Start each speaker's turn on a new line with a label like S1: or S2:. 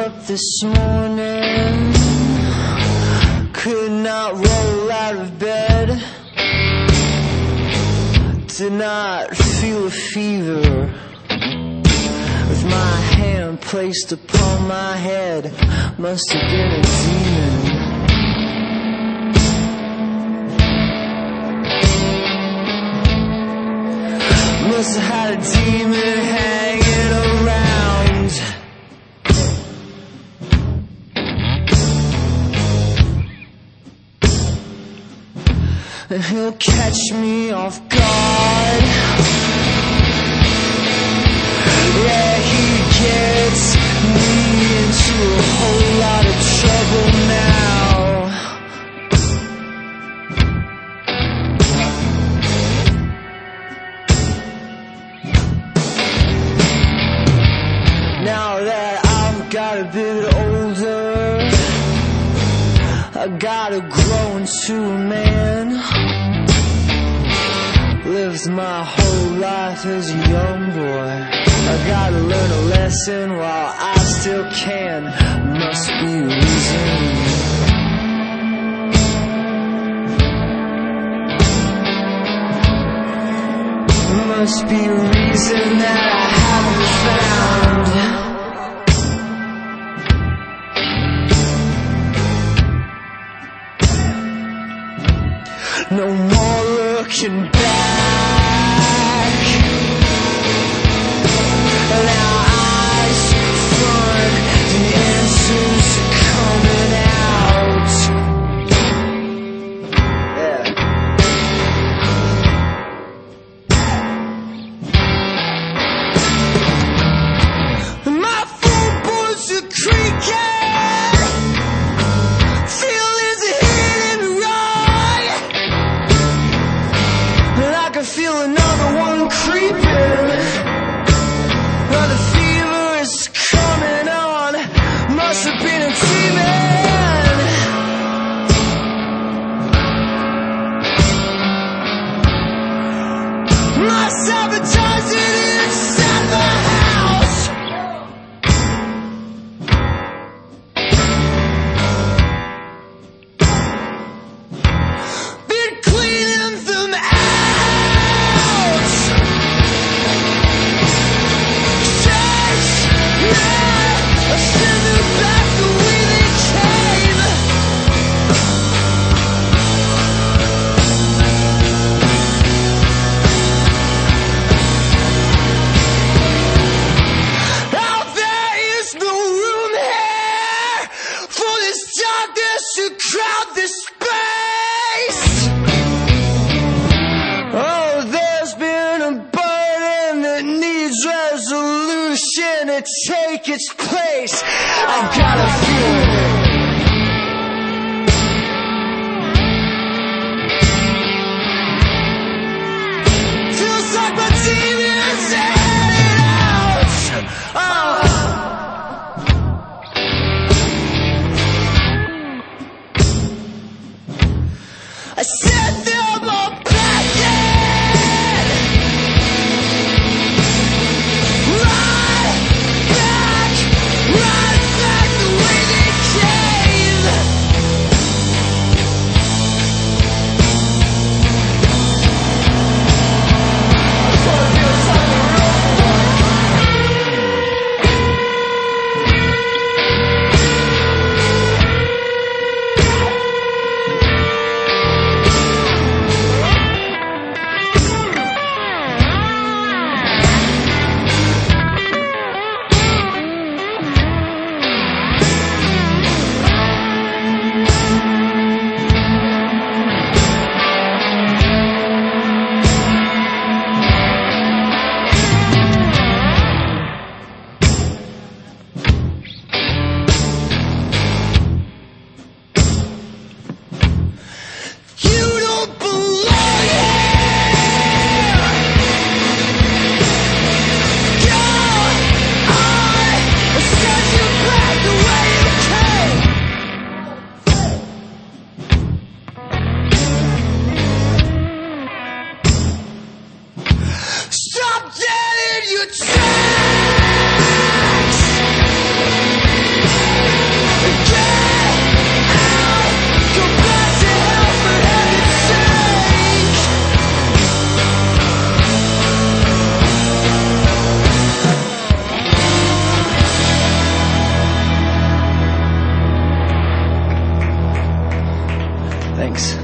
S1: up this morning, could not roll out of bed, did not feel a fever, with my hand placed upon my head, must have been a demon. Must have had a demon hanging around. And he'll catch me off guard. Yeah, he gets me into a whole lot of trouble now. Now that I've got a bit older, I gotta grow into a man. Lived my whole life as a young boy, I gotta learn a lesson while I still can. Must be a reason. Must be a reason that I haven't found. No more looking back. Now eyes front, the answers coming out. Yeah. My floorboards are creaking, feelings are hitting me right, and I can feel another one creeping. Well, the fever is coming on, must have been a demon. My sabotaging inside the house. Been cleaning them out. Chase me, send them back the way they came. Out there is no room here for this darkness to crowd this space. Oh, there's been a burden that needs resolution to take its place. I've gotta feel it. Feels like my demon's headed out. Oh. Thanks.